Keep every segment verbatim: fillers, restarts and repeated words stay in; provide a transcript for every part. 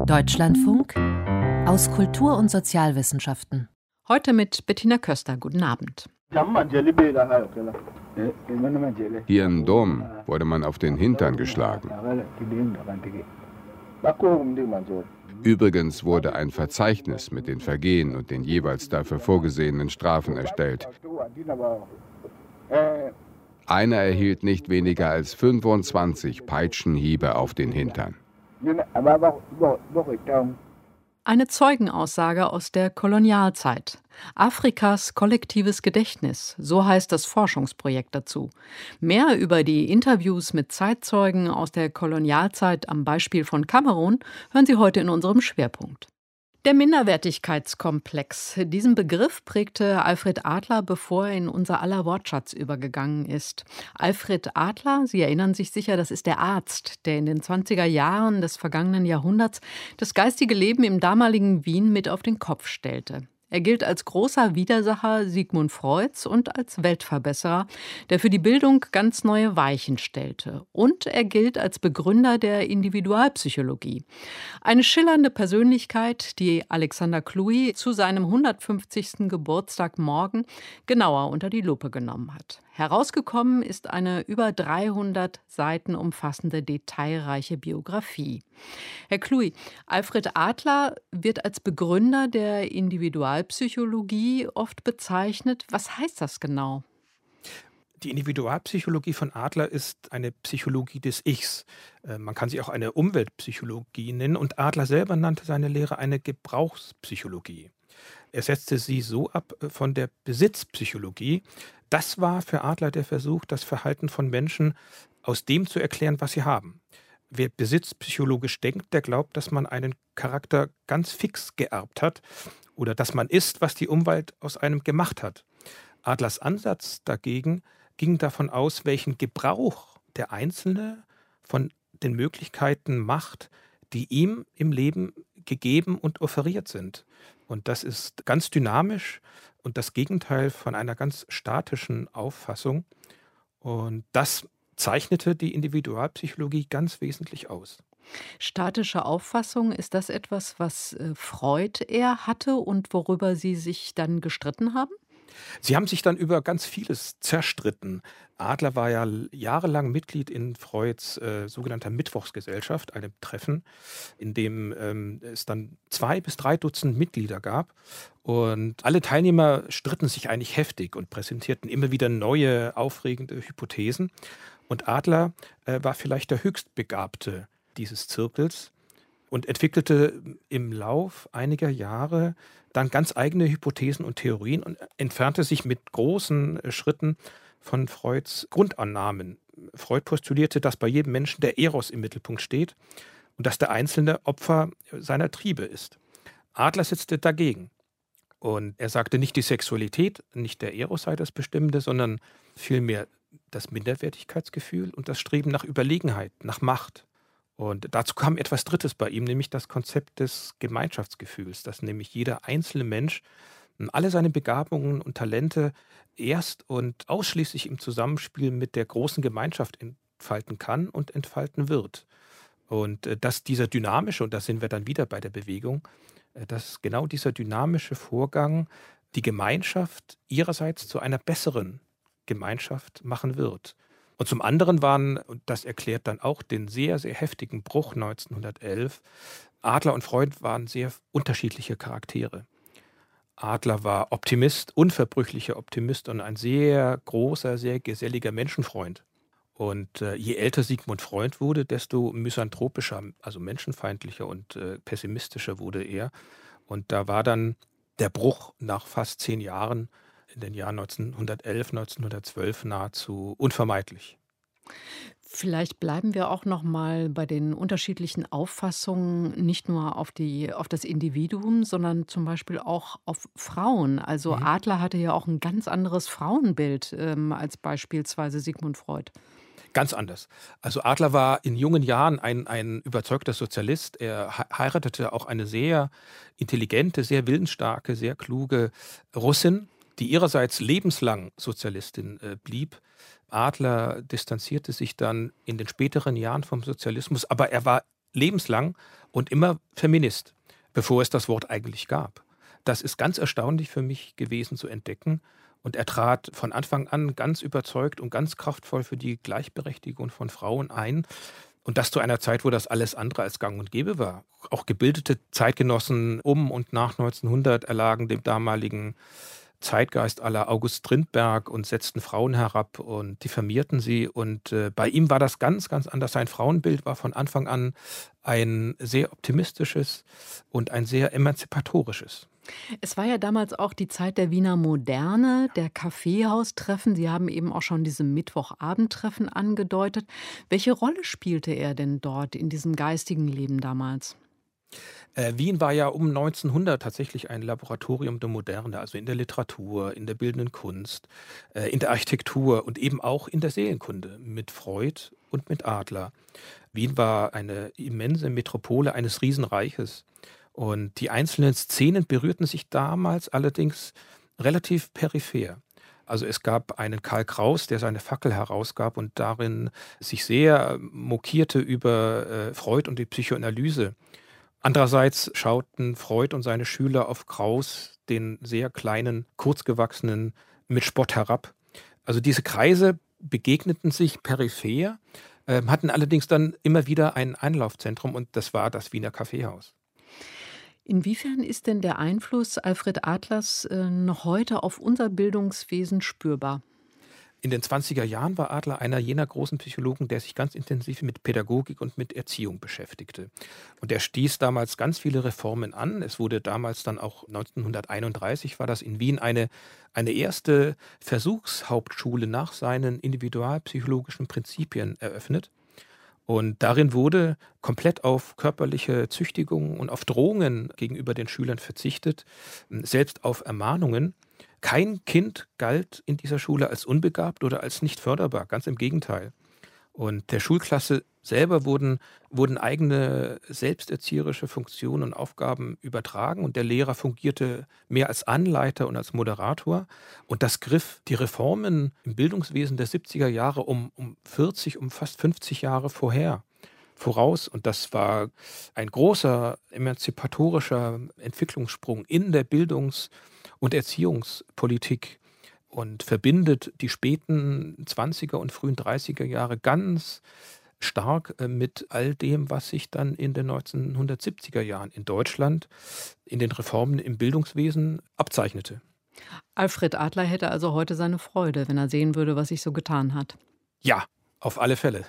Deutschlandfunk aus Kultur- und Sozialwissenschaften. Heute mit Bettina Köster. Guten Abend. Hier in Dom wurde man auf den Hintern geschlagen. Übrigens wurde ein Verzeichnis mit den Vergehen und den jeweils dafür vorgesehenen Strafen erstellt. Einer erhielt nicht weniger als fünfundzwanzig Peitschenhiebe auf den Hintern. Eine Zeugenaussage aus der Kolonialzeit. Afrikas kollektives Gedächtnis, so heißt das Forschungsprojekt dazu. Mehr über die Interviews mit Zeitzeugen aus der Kolonialzeit am Beispiel von Kamerun hören Sie heute in unserem Schwerpunkt. Der Minderwertigkeitskomplex. Diesen Begriff prägte Alfred Adler, bevor er in unser aller Wortschatz übergegangen ist. Alfred Adler, Sie erinnern sich sicher, das ist der Arzt, der in den zwanziger Jahren des vergangenen Jahrhunderts das geistige Leben im damaligen Wien mit auf den Kopf stellte. Er gilt als großer Widersacher Sigmund Freuds und als Weltverbesserer, der für die Bildung ganz neue Weichen stellte. Und er gilt als Begründer der Individualpsychologie. Eine schillernde Persönlichkeit, die Alexander Kluey zu seinem hundertfünfzigsten Geburtstag morgen genauer unter die Lupe genommen hat. Herausgekommen ist eine über dreihundert Seiten umfassende, detailreiche Biografie. Herr Kluey, Alfred Adler wird als Begründer der Individualpsychologie oft bezeichnet. Was heißt das genau? Die Individualpsychologie von Adler ist eine Psychologie des Ichs. Man kann sie auch eine Umweltpsychologie nennen. Und Adler selber nannte seine Lehre eine Gebrauchspsychologie. Er setzte sie so ab von der Besitzpsychologie. Das war für Adler der Versuch, das Verhalten von Menschen aus dem zu erklären, was sie haben. Wer besitzpsychologisch denkt, der glaubt, dass man einen Charakter ganz fix geerbt hat oder dass man ist, was die Umwelt aus einem gemacht hat. Adlers Ansatz dagegen ging davon aus, welchen Gebrauch der Einzelne von den Möglichkeiten macht, die ihm im Leben gegeben und offeriert sind. Und das ist ganz dynamisch und das Gegenteil von einer ganz statischen Auffassung. Und das zeichnete die Individualpsychologie ganz wesentlich aus. Statische Auffassung, ist das etwas, was Freud eher hatte und worüber Sie sich dann gestritten haben? Sie haben sich dann über ganz vieles zerstritten. Adler war ja jahrelang Mitglied in Freuds äh, sogenannter Mittwochsgesellschaft, einem Treffen, in dem ähm, es dann zwei bis drei Dutzend Mitglieder gab. Und alle Teilnehmer stritten sich eigentlich heftig und präsentierten immer wieder neue, aufregende Hypothesen. Und Adler äh, war vielleicht der Höchstbegabte dieses Zirkels und entwickelte im Lauf einiger Jahre dann ganz eigene Hypothesen und Theorien und entfernte sich mit großen Schritten von Freuds Grundannahmen. Freud postulierte, dass bei jedem Menschen der Eros im Mittelpunkt steht und dass der Einzelne Opfer seiner Triebe ist. Adler setzte dagegen. Und er sagte, nicht die Sexualität, nicht der Eros sei das Bestimmende, sondern vielmehr das Minderwertigkeitsgefühl und das Streben nach Überlegenheit, nach Macht. Und dazu kam etwas Drittes bei ihm, nämlich das Konzept des Gemeinschaftsgefühls, dass nämlich jeder einzelne Mensch alle seine Begabungen und Talente erst und ausschließlich im Zusammenspiel mit der großen Gemeinschaft entfalten kann und entfalten wird. Und dass dieser dynamische, und da sind wir dann wieder bei der Bewegung, dass genau dieser dynamische Vorgang die Gemeinschaft ihrerseits zu einer besseren Gemeinschaft machen wird. Und zum anderen waren, und das erklärt dann auch den sehr, sehr heftigen Bruch neunzehnhundertelf, Adler und Freud waren sehr unterschiedliche Charaktere. Adler war Optimist, unverbrüchlicher Optimist und ein sehr großer, sehr geselliger Menschenfreund. Und äh, je älter Sigmund Freud wurde, desto misanthropischer, also menschenfeindlicher und äh, pessimistischer wurde er. Und da war dann der Bruch nach fast zehn Jahren in den Jahren neunzehnhundertelf, neunzehnhundertzwölf nahezu unvermeidlich. Vielleicht bleiben wir auch noch mal bei den unterschiedlichen Auffassungen, nicht nur auf die, auf das Individuum, sondern zum Beispiel auch auf Frauen. Also Mhm. Adler hatte ja auch ein ganz anderes Frauenbild ähm, als beispielsweise Sigmund Freud. Ganz anders. Also Adler war in jungen Jahren ein, ein überzeugter Sozialist. Er he- heiratete auch eine sehr intelligente, sehr willensstarke, sehr kluge Russin, die ihrerseits lebenslang Sozialistin äh, blieb. Adler distanzierte sich dann in den späteren Jahren vom Sozialismus, aber er war lebenslang und immer Feminist, bevor es das Wort eigentlich gab. Das ist ganz erstaunlich für mich gewesen zu entdecken. Und er trat von Anfang an ganz überzeugt und ganz kraftvoll für die Gleichberechtigung von Frauen ein. Und das zu einer Zeit, wo das alles andere als gang und gäbe war. Auch gebildete Zeitgenossen um und nach neunzehnhundert erlagen dem damaligen Zeitgeist à la August Strindberg und setzten Frauen herab und diffamierten sie. Und äh, bei ihm war das ganz, ganz anders. Sein Frauenbild war von Anfang an ein sehr optimistisches und ein sehr emanzipatorisches. Es war ja damals auch die Zeit der Wiener Moderne, der Kaffeehaustreffen. Sie haben eben auch schon diese Mittwochabendtreffen angedeutet. Welche Rolle spielte er denn dort in diesem geistigen Leben damals? Äh, Wien war ja um neunzehnhundert tatsächlich ein Laboratorium der Moderne, also in der Literatur, in der bildenden Kunst, äh, in der Architektur und eben auch in der Seelenkunde mit Freud und mit Adler. Wien war eine immense Metropole eines Riesenreiches. Und die einzelnen Szenen berührten sich damals allerdings relativ peripher. Also es gab einen Karl Kraus, der seine Fackel herausgab und darin sich sehr mokierte über äh, Freud und die Psychoanalyse. Andererseits schauten Freud und seine Schüler auf Kraus, den sehr kleinen, kurzgewachsenen, mit Spott herab. Also diese Kreise begegneten sich peripher, äh, hatten allerdings dann immer wieder ein Einlaufzentrum und das war das Wiener Kaffeehaus. Inwiefern ist denn der Einfluss Alfred Adlers äh, noch heute auf unser Bildungswesen spürbar? In den zwanziger Jahren war Adler einer jener großen Psychologen, der sich ganz intensiv mit Pädagogik und mit Erziehung beschäftigte. Und er stieß damals ganz viele Reformen an. Es wurde damals dann auch neunzehnhunderteinunddreißig war das in Wien eine, eine erste Versuchshauptschule nach seinen individualpsychologischen Prinzipien eröffnet. Und darin wurde komplett auf körperliche Züchtigung und auf Drohungen gegenüber den Schülern verzichtet, selbst auf Ermahnungen. Kein Kind galt in dieser Schule als unbegabt oder als nicht förderbar, ganz im Gegenteil. Und der Schulklasse selber wurden, wurden eigene selbsterzieherische Funktionen und Aufgaben übertragen und der Lehrer fungierte mehr als Anleiter und als Moderator. Und das griff die Reformen im Bildungswesen der siebziger Jahre um, um vierzig, um fast fünfzig Jahre vorher, voraus. Und das war ein großer emanzipatorischer Entwicklungssprung in der Bildungs- und Erziehungspolitik und verbindet die späten zwanziger und frühen dreißiger Jahre ganz stark mit all dem, was sich dann in den neunzehnhundertsiebziger Jahren in Deutschland in den Reformen im Bildungswesen abzeichnete. Alfred Adler hätte also heute seine Freude, wenn er sehen würde, was sich so getan hat. Ja, auf alle Fälle.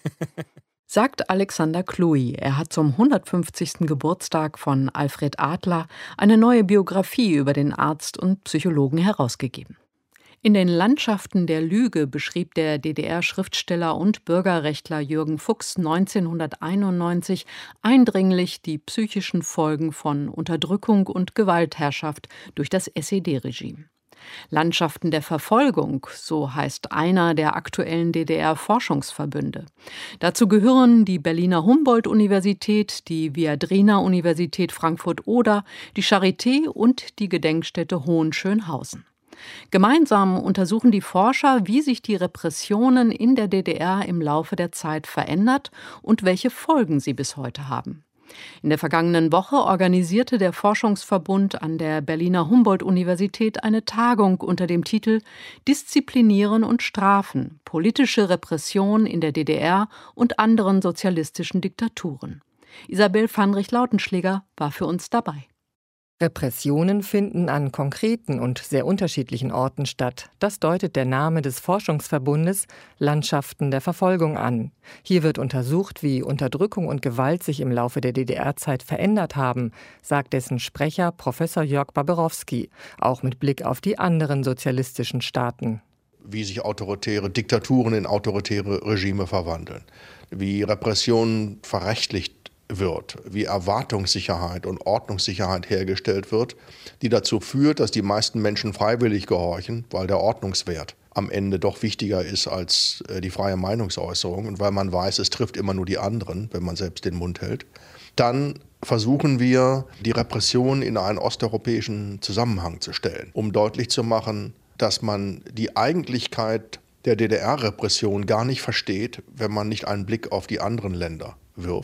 Sagt Alexander Chloe. Er hat zum hundertfünfzigsten Geburtstag von Alfred Adler eine neue Biografie über den Arzt und Psychologen herausgegeben. In den Landschaften der Lüge beschrieb der D D R-Schriftsteller und Bürgerrechtler Jürgen Fuchs neunzehnhunderteinundneunzig eindringlich die psychischen Folgen von Unterdrückung und Gewaltherrschaft durch das S E D-Regime. Landschaften der Verfolgung, so heißt einer der aktuellen D D R-Forschungsverbünde. Dazu gehören die Berliner Humboldt-Universität, die Viadrina-Universität Frankfurt-Oder, die Charité und die Gedenkstätte Hohenschönhausen. Gemeinsam untersuchen die Forscher, wie sich die Repressionen in der D D R im Laufe der Zeit verändert und welche Folgen sie bis heute haben. In der vergangenen Woche organisierte der Forschungsverbund an der Berliner Humboldt-Universität eine Tagung unter dem Titel »Disziplinieren und Strafen – Politische Repression in der D D R und anderen sozialistischen Diktaturen«. Isabel Fandrich-Lautenschläger war für uns dabei. Repressionen finden an konkreten und sehr unterschiedlichen Orten statt. Das deutet der Name des Forschungsverbundes Landschaften der Verfolgung an. Hier wird untersucht, wie Unterdrückung und Gewalt sich im Laufe der D D R-Zeit verändert haben, sagt dessen Sprecher Professor Jörg Baberowski, auch mit Blick auf die anderen sozialistischen Staaten. Wie sich autoritäre Diktaturen in autoritäre Regime verwandeln, wie Repression verrechtlicht wird, wie Erwartungssicherheit und Ordnungssicherheit hergestellt wird, die dazu führt, dass die meisten Menschen freiwillig gehorchen, weil der Ordnungswert am Ende doch wichtiger ist als die freie Meinungsäußerung und weil man weiß, es trifft immer nur die anderen, wenn man selbst den Mund hält. Dann versuchen wir, die Repression in einen osteuropäischen Zusammenhang zu stellen, um deutlich zu machen, dass man die Eigentlichkeit der D D R-Repression gar nicht versteht, wenn man nicht einen Blick auf die anderen Länder wirft.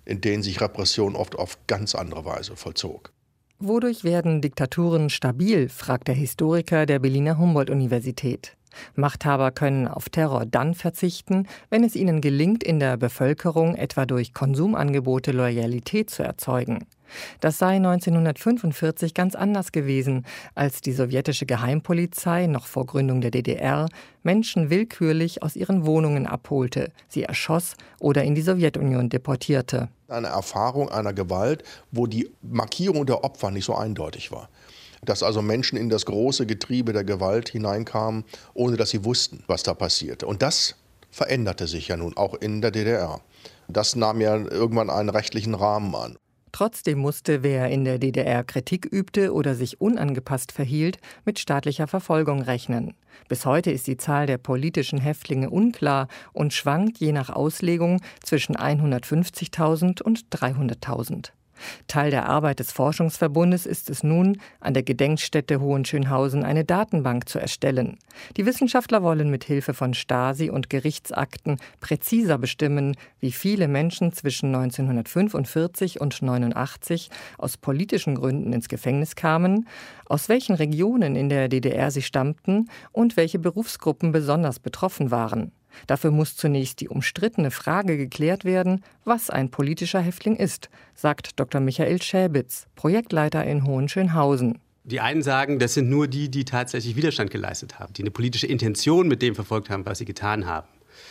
in denen sich Repression oft auf ganz andere Weise vollzog. Wodurch werden Diktaturen stabil, fragt der Historiker der Berliner Humboldt-Universität. Machthaber können auf Terror dann verzichten, wenn es ihnen gelingt, in der Bevölkerung etwa durch Konsumangebote Loyalität zu erzeugen. Das sei neunzehnhundertfünfundvierzig ganz anders gewesen, als die sowjetische Geheimpolizei noch vor Gründung der D D R Menschen willkürlich aus ihren Wohnungen abholte, sie erschoss oder in die Sowjetunion deportierte. Eine Erfahrung einer Gewalt, wo die Markierung der Opfer nicht so eindeutig war. Dass also Menschen in das große Getriebe der Gewalt hineinkamen, ohne dass sie wussten, was da passierte. Und das veränderte sich ja nun auch in der D D R. Das nahm ja irgendwann einen rechtlichen Rahmen an. Trotzdem musste, wer in der D D R Kritik übte oder sich unangepasst verhielt, mit staatlicher Verfolgung rechnen. Bis heute ist die Zahl der politischen Häftlinge unklar und schwankt je nach Auslegung zwischen hundertfünfzigtausend und dreihunderttausend. Teil der Arbeit des Forschungsverbundes ist es nun, an der Gedenkstätte Hohenschönhausen eine Datenbank zu erstellen. Die Wissenschaftler wollen mit Hilfe von Stasi- und Gerichtsakten präziser bestimmen, wie viele Menschen zwischen neunzehnhundertfünfundvierzig und neunundachtzig aus politischen Gründen ins Gefängnis kamen, aus welchen Regionen in der D D R sie stammten und welche Berufsgruppen besonders betroffen waren. Dafür muss zunächst die umstrittene Frage geklärt werden, was ein politischer Häftling ist, sagt Doktor Michael Schäbitz, Projektleiter in Hohenschönhausen. Die einen sagen, das sind nur die, die tatsächlich Widerstand geleistet haben, die eine politische Intention mit dem verfolgt haben, was sie getan haben.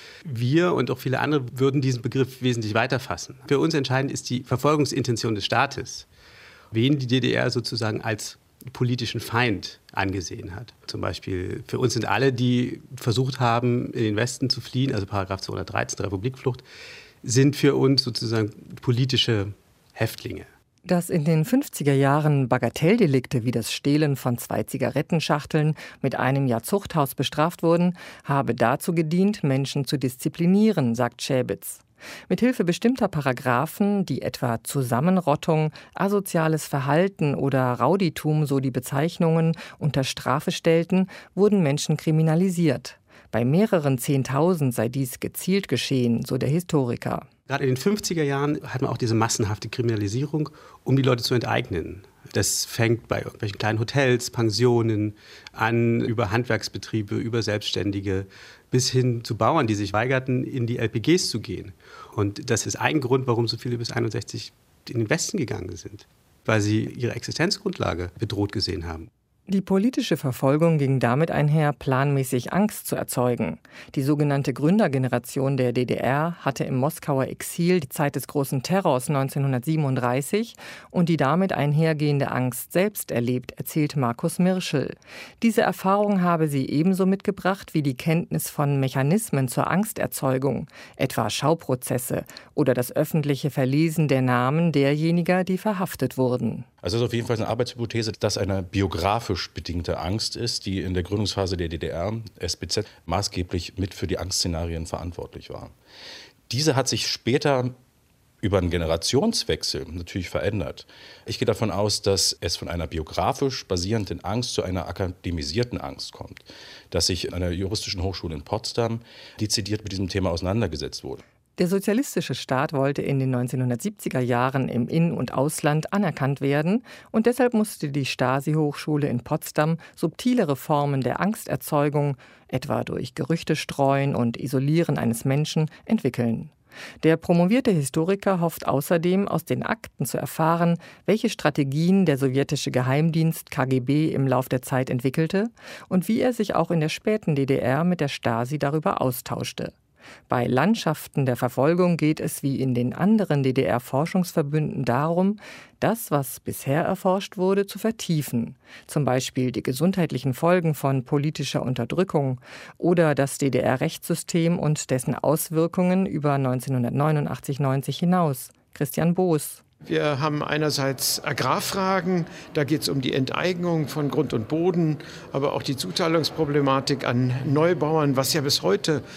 Wir und auch viele andere würden diesen Begriff wesentlich weiter fassen. Für uns entscheidend ist die Verfolgungsintention des Staates, wen die D D R sozusagen als politischen Feind angesehen hat. Zum Beispiel für uns sind alle, die versucht haben, in den Westen zu fliehen, also Paragraph zweihundertdreizehn, Republikflucht, sind für uns sozusagen politische Häftlinge. Dass in den fünfziger Jahren Bagatelldelikte wie das Stehlen von zwei Zigarettenschachteln mit einem Jahr Zuchthaus bestraft wurden, habe dazu gedient, Menschen zu disziplinieren, sagt Schäbitz. Mithilfe bestimmter Paragraphen, die etwa Zusammenrottung, asoziales Verhalten oder Rauditum, so die Bezeichnungen, unter Strafe stellten, wurden Menschen kriminalisiert. Bei mehreren Zehntausend sei dies gezielt geschehen, so der Historiker. Gerade in den fünfziger Jahren hat man auch diese massenhafte Kriminalisierung, um die Leute zu enteignen. Das fängt bei irgendwelchen kleinen Hotels, Pensionen an, über Handwerksbetriebe, über Selbstständige, bis hin zu Bauern, die sich weigerten, in die L P Gs zu gehen. Und das ist ein Grund, warum so viele bis einundsechzig in den Westen gegangen sind, weil sie ihre Existenzgrundlage bedroht gesehen haben. Die politische Verfolgung ging damit einher, planmäßig Angst zu erzeugen. Die sogenannte Gründergeneration der D D R hatte im Moskauer Exil die Zeit des großen Terrors neunzehnhundertsiebenunddreißig und die damit einhergehende Angst selbst erlebt, erzählt Markus Mirschel. Diese Erfahrung habe sie ebenso mitgebracht wie die Kenntnis von Mechanismen zur Angsterzeugung, etwa Schauprozesse oder das öffentliche Verlesen der Namen derjenigen, die verhaftet wurden. Also es ist auf jeden Fall eine Arbeitshypothese, dass eine biografisch bedingte Angst ist, die in der Gründungsphase der D D R, S B Z, maßgeblich mit für die Angstszenarien verantwortlich war. Diese hat sich später über einen Generationswechsel natürlich verändert. Ich gehe davon aus, dass es von einer biografisch basierenden Angst zu einer akademisierten Angst kommt, dass sich an der Juristischen Hochschule in Potsdam dezidiert mit diesem Thema auseinandergesetzt wurde. Der sozialistische Staat wollte in den neunzehnhundertsiebziger Jahren im In- und Ausland anerkannt werden und deshalb musste die Stasi-Hochschule in Potsdam subtilere Formen der Angsterzeugung, etwa durch Gerüchte streuen und Isolieren eines Menschen, entwickeln. Der promovierte Historiker hofft außerdem, aus den Akten zu erfahren, welche Strategien der sowjetische Geheimdienst K G B im Lauf der Zeit entwickelte und wie er sich auch in der späten D D R mit der Stasi darüber austauschte. Bei Landschaften der Verfolgung geht es wie in den anderen D D R-Forschungsverbünden darum, das, was bisher erforscht wurde, zu vertiefen. Zum Beispiel die gesundheitlichen Folgen von politischer Unterdrückung oder das D D R-Rechtssystem und dessen Auswirkungen über neunzehnhundertneunundachtzig neunzig hinaus. Christian Boos. Wir haben einerseits Agrarfragen, da geht es um die Enteignung von Grund und Boden, aber auch die Zuteilungsproblematik an Neubauern, was ja bis heute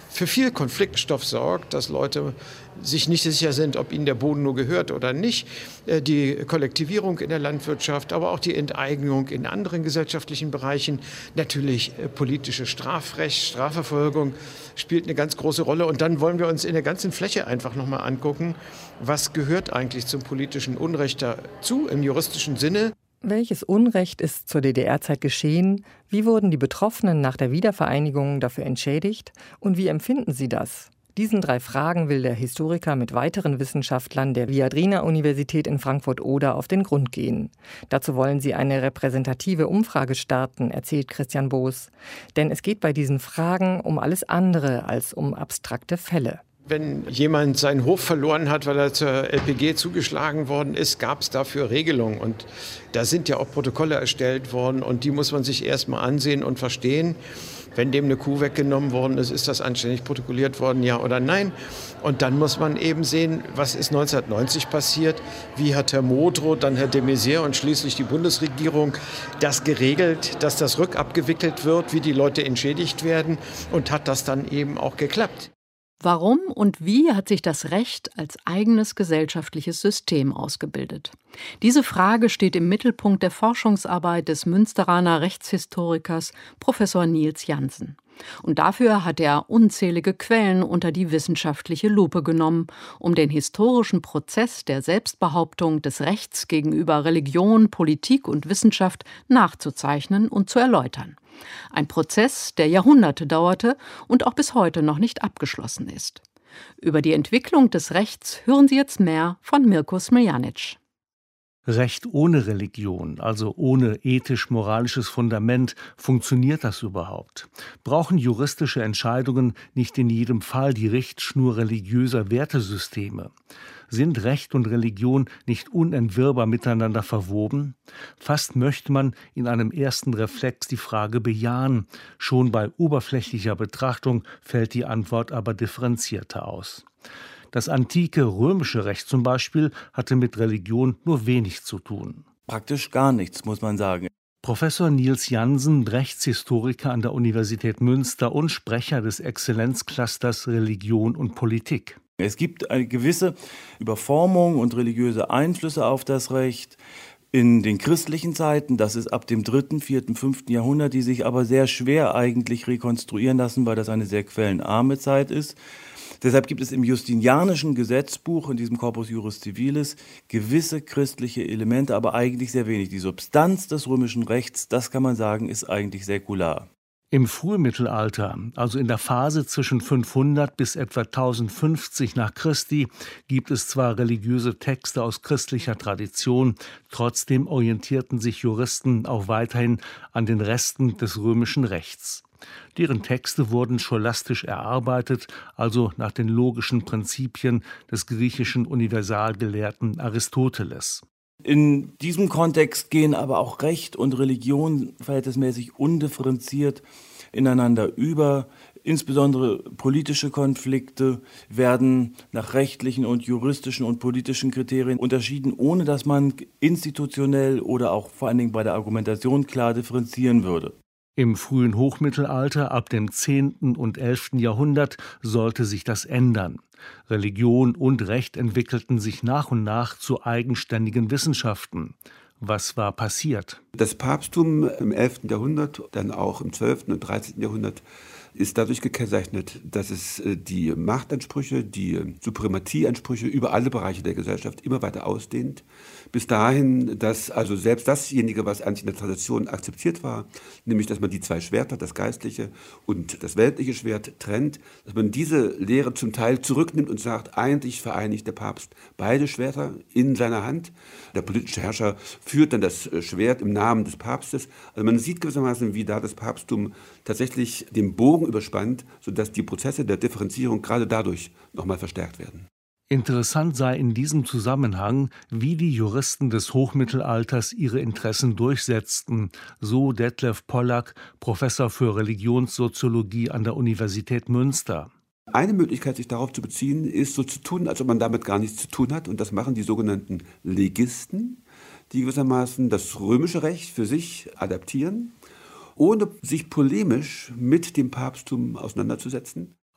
für viel Konfliktstoff sorgt, dass Leute sich nicht sicher sind, ob ihnen der Boden nur gehört oder nicht. Die Kollektivierung in der Landwirtschaft, aber auch die Enteignung in anderen gesellschaftlichen Bereichen. Natürlich politische Strafrecht, Strafverfolgung spielt eine ganz große Rolle. Und dann wollen wir uns in der ganzen Fläche einfach nochmal angucken, was gehört eigentlich zum politischen Unrecht dazu im juristischen Sinne. Welches Unrecht ist zur D D R-Zeit geschehen? Wie wurden die Betroffenen nach der Wiedervereinigung dafür entschädigt? Und wie empfinden sie das? Diesen drei Fragen will der Historiker mit weiteren Wissenschaftlern der Viadrina-Universität in Frankfurt-Oder auf den Grund gehen. Dazu wollen sie eine repräsentative Umfrage starten, erzählt Christian Boos. Denn es geht bei diesen Fragen um alles andere als um abstrakte Fälle. Wenn jemand seinen Hof verloren hat, weil er zur L P G zugeschlagen worden ist, gab es dafür Regelungen. Und da sind ja auch Protokolle erstellt worden und die muss man sich erstmal ansehen und verstehen. Wenn dem eine Kuh weggenommen worden ist, ist das anständig protokolliert worden, ja oder nein? Und dann muss man eben sehen, was ist neunzehnhundertneunzig passiert? Wie hat Herr Modrow, dann Herr de Maizière und schließlich die Bundesregierung das geregelt, dass das rückabgewickelt wird, wie die Leute entschädigt werden? Und hat das dann eben auch geklappt? Warum und wie hat sich das Recht als eigenes gesellschaftliches System ausgebildet? Diese Frage steht im Mittelpunkt der Forschungsarbeit des Münsteraner Rechtshistorikers Professor Nils Jansen. Und dafür hat er unzählige Quellen unter die wissenschaftliche Lupe genommen, um den historischen Prozess der Selbstbehauptung des Rechts gegenüber Religion, Politik und Wissenschaft nachzuzeichnen und zu erläutern. Ein Prozess, der Jahrhunderte dauerte und auch bis heute noch nicht abgeschlossen ist. Über die Entwicklung des Rechts hören Sie jetzt mehr von Mirko Smiljanic. Recht ohne Religion, also ohne ethisch-moralisches Fundament, funktioniert das überhaupt? Brauchen juristische Entscheidungen nicht in jedem Fall die Richtschnur religiöser Wertesysteme? Sind Recht und Religion nicht unentwirrbar miteinander verwoben? Fast möchte man in einem ersten Reflex die Frage bejahen. Schon bei oberflächlicher Betrachtung fällt die Antwort aber differenzierter aus. Das antike römische Recht zum Beispiel hatte mit Religion nur wenig zu tun. Praktisch gar nichts, muss man sagen. Professor Nils Jansen, Rechtshistoriker an der Universität Münster und Sprecher des Exzellenzclusters Religion und Politik. Es gibt eine gewisse Überformung und religiöse Einflüsse auf das Recht in den christlichen Zeiten. Das ist ab dem dritten, vierten, fünften Jahrhundert, die sich aber sehr schwer eigentlich rekonstruieren lassen, weil das eine sehr quellenarme Zeit ist. Deshalb gibt es im Justinianischen Gesetzbuch, in diesem Corpus Juris Civilis, gewisse christliche Elemente, aber eigentlich sehr wenig. Die Substanz des römischen Rechts, das kann man sagen, ist eigentlich säkular. Im Frühmittelalter, also in der Phase zwischen fünfhundert bis etwa tausendfünfzig nach Christi, gibt es zwar religiöse Texte aus christlicher Tradition, trotzdem orientierten sich Juristen auch weiterhin an den Resten des römischen Rechts. Deren Texte wurden scholastisch erarbeitet, also nach den logischen Prinzipien des griechischen Universalgelehrten Aristoteles. In diesem Kontext gehen aber auch Recht und Religion verhältnismäßig undifferenziert ineinander über. Insbesondere politische Konflikte werden nach rechtlichen und juristischen und politischen Kriterien unterschieden, ohne dass man institutionell oder auch vor allen Dingen bei der Argumentation klar differenzieren würde. Im frühen Hochmittelalter, ab dem zehnten und elften Jahrhundert, sollte sich das ändern. Religion und Recht entwickelten sich nach und nach zu eigenständigen Wissenschaften. Was war passiert? Das Papsttum im elften Jahrhundert, dann auch im zwölften und dreizehnten Jahrhundert, ist dadurch gekennzeichnet, dass es die Machtansprüche, die Suprematieansprüche über alle Bereiche der Gesellschaft immer weiter ausdehnt. Bis dahin, dass also selbst dasjenige, was eigentlich in der Tradition akzeptiert war, nämlich dass man die zwei Schwerter, das geistliche und das weltliche Schwert trennt, dass man diese Lehre zum Teil zurücknimmt und sagt, eigentlich vereinigt der Papst beide Schwerter in seiner Hand. Der politische Herrscher führt dann das Schwert im Namen des Papstes. Also man sieht gewissermaßen, wie da das Papsttum tatsächlich den Bogen überspannt, sodass die Prozesse der Differenzierung gerade dadurch nochmal verstärkt werden. Interessant sei in diesem Zusammenhang, wie die Juristen des Hochmittelalters ihre Interessen durchsetzten, so Detlef Pollack, Professor für Religionssoziologie an der Universität Münster. Eine Möglichkeit, sich darauf zu beziehen, ist so zu tun, als ob man damit gar nichts zu tun hat. Und das machen die sogenannten Legisten, die gewissermaßen das römische Recht für sich adaptieren, ohne sich polemisch mit dem Papsttum auseinanderzusetzen.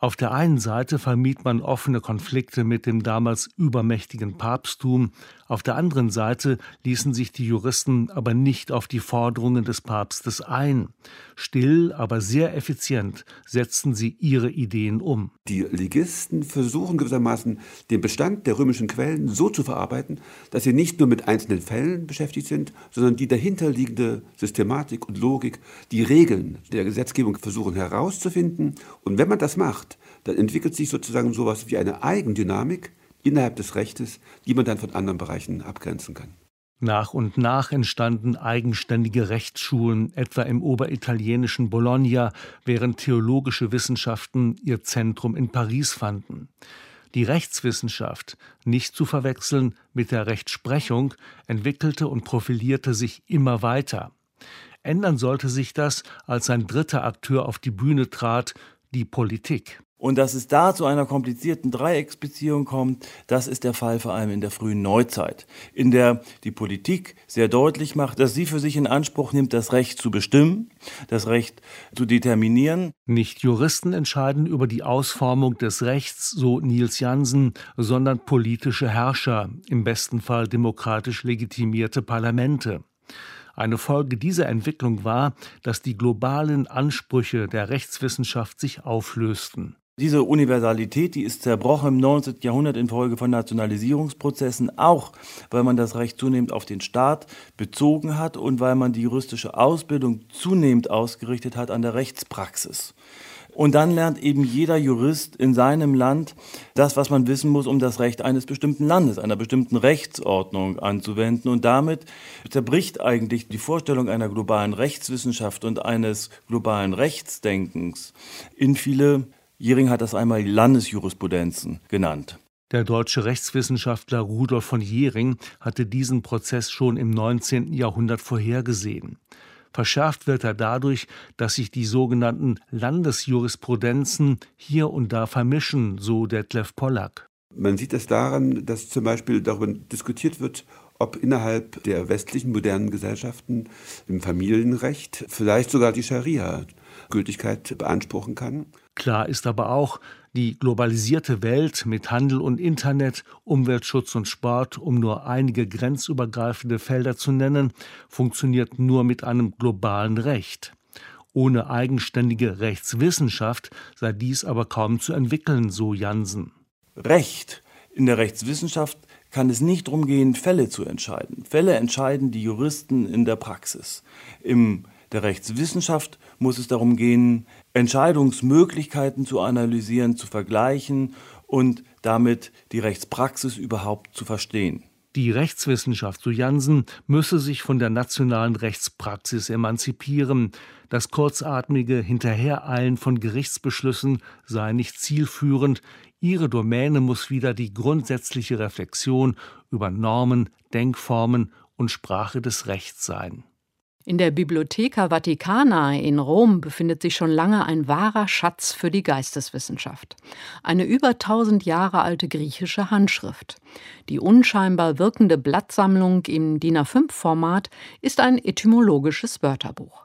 Auf der einen Seite vermied man offene Konflikte mit dem damals übermächtigen Papsttum, auf der anderen Seite ließen sich die Juristen aber nicht auf die Forderungen des Papstes ein. Still, aber sehr effizient setzten sie ihre Ideen um. Die Legisten versuchen gewissermaßen, den Bestand der römischen Quellen so zu verarbeiten, dass sie nicht nur mit einzelnen Fällen beschäftigt sind, sondern die dahinterliegende Systematik und Logik, die Regeln der Gesetzgebung versuchen herauszufinden. Und wenn man das macht, dann entwickelt sich sozusagen sowas wie eine Eigendynamik innerhalb des Rechtes, die man dann von anderen Bereichen abgrenzen kann. Nach und nach entstanden eigenständige Rechtsschulen, etwa im oberitalienischen Bologna, während theologische Wissenschaften ihr Zentrum in Paris fanden. Die Rechtswissenschaft, nicht zu verwechseln mit der Rechtsprechung, entwickelte und profilierte sich immer weiter. Ändern sollte sich das, als ein dritter Akteur auf die Bühne trat, die Politik. Und dass es da zu einer komplizierten Dreiecksbeziehung kommt, das ist der Fall vor allem in der frühen Neuzeit, in der die Politik sehr deutlich macht, dass sie für sich in Anspruch nimmt, das Recht zu bestimmen, das Recht zu determinieren. Nicht Juristen entscheiden über die Ausformung des Rechts, so Niels Jansen, sondern politische Herrscher, im besten Fall demokratisch legitimierte Parlamente. Eine Folge dieser Entwicklung war, dass die globalen Ansprüche der Rechtswissenschaft sich auflösten. Diese Universalität, die ist zerbrochen im neunzehnten Jahrhundert infolge von Nationalisierungsprozessen, auch weil man das Recht zunehmend auf den Staat bezogen hat und weil man die juristische Ausbildung zunehmend ausgerichtet hat an der Rechtspraxis. Und dann lernt eben jeder Jurist in seinem Land das, was man wissen muss, um das Recht eines bestimmten Landes, einer bestimmten Rechtsordnung anzuwenden. Und damit zerbricht eigentlich die Vorstellung einer globalen Rechtswissenschaft und eines globalen Rechtsdenkens in viele, Jhering hat das einmal Landesjurisprudenzen genannt. Der deutsche Rechtswissenschaftler Rudolf von Jhering hatte diesen Prozess schon im neunzehnten Jahrhundert vorhergesehen. Verschärft wird er dadurch, dass sich die sogenannten Landesjurisprudenzen hier und da vermischen, so Detlef Pollack. Man sieht es daran, dass zum Beispiel darüber diskutiert wird, ob innerhalb der westlichen modernen Gesellschaften im Familienrecht vielleicht sogar die Scharia Gültigkeit beanspruchen kann. Klar ist aber auch, die globalisierte Welt mit Handel und Internet, Umweltschutz und Sport, um nur einige grenzübergreifende Felder zu nennen, funktioniert nur mit einem globalen Recht. Ohne eigenständige Rechtswissenschaft sei dies aber kaum zu entwickeln, so Jansen. Recht in der Rechtswissenschaft kann es nicht darum gehen, Fälle zu entscheiden. Fälle entscheiden die Juristen in der Praxis. In der Rechtswissenschaft muss es darum gehen, Entscheidungsmöglichkeiten zu analysieren, zu vergleichen und damit die Rechtspraxis überhaupt zu verstehen. Die Rechtswissenschaft, so Jansen, müsse sich von der nationalen Rechtspraxis emanzipieren. Das kurzatmige Hinterhereilen von Gerichtsbeschlüssen sei nicht zielführend. Ihre Domäne muss wieder die grundsätzliche Reflexion über Normen, Denkformen und Sprache des Rechts sein. In der Bibliotheca Vaticana in Rom befindet sich schon lange ein wahrer Schatz für die Geisteswissenschaft. Eine über tausend Jahre alte griechische Handschrift. Die unscheinbar wirkende Blattsammlung im D I N A fünf Format ist ein etymologisches Wörterbuch.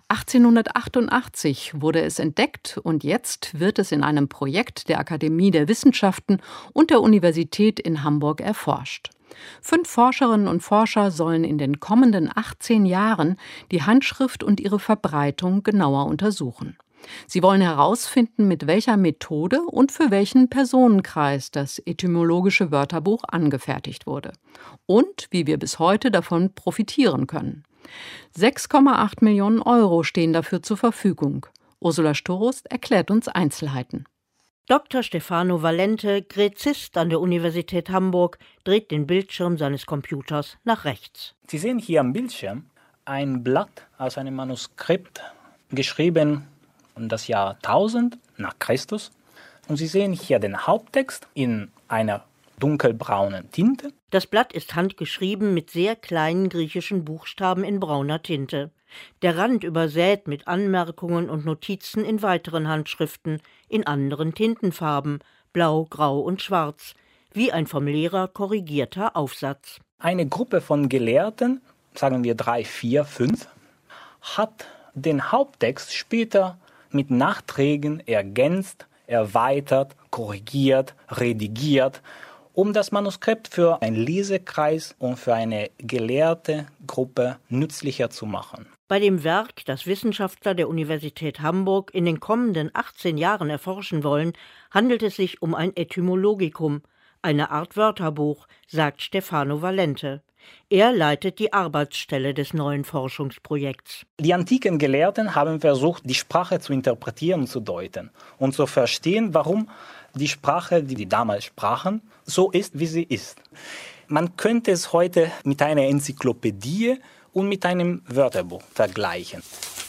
achtzehnhundertachtundachtzig wurde es entdeckt und jetzt wird es in einem Projekt der Akademie der Wissenschaften und der Universität in Hamburg erforscht. Fünf Forscherinnen und Forscher sollen in den kommenden achtzehn Jahren die Handschrift und ihre Verbreitung genauer untersuchen. Sie wollen herausfinden, mit welcher Methode und für welchen Personenkreis das etymologische Wörterbuch angefertigt wurde und wie wir bis heute davon profitieren können. sechs Komma acht Millionen Euro stehen dafür zur Verfügung. Ursula Storost erklärt uns Einzelheiten. Doktor Stefano Valente, Gräzist an der Universität Hamburg, dreht den Bildschirm seines Computers nach rechts. Sie sehen hier am Bildschirm ein Blatt aus einem Manuskript, geschrieben um das Jahr tausend nach Christus. Und Sie sehen hier den Haupttext in einer dunkelbraunen Tinte. Das Blatt ist handgeschrieben mit sehr kleinen griechischen Buchstaben in brauner Tinte. Der Rand übersät mit Anmerkungen und Notizen in weiteren Handschriften, in anderen Tintenfarben, blau, grau und schwarz, wie ein vom Lehrer korrigierter Aufsatz. Eine Gruppe von Gelehrten, sagen wir drei, vier, fünf, hat den Haupttext später mit Nachträgen ergänzt, erweitert, korrigiert, redigiert, um das Manuskript für einen Lesekreis und für eine gelehrte Gruppe nützlicher zu machen. Bei dem Werk, das Wissenschaftler der Universität Hamburg in den kommenden achtzehn Jahren erforschen wollen, handelt es sich um ein Etymologikum, eine Art Wörterbuch, sagt Stefano Valente. Er leitet die Arbeitsstelle des neuen Forschungsprojekts. Die antiken Gelehrten haben versucht, die Sprache zu interpretieren und zu deuten und zu verstehen, warum die Sprache, die die damals sprachen, so ist, wie sie ist. Man könnte es heute mit einer Enzyklopädie und mit einem Wörterbuch vergleichen.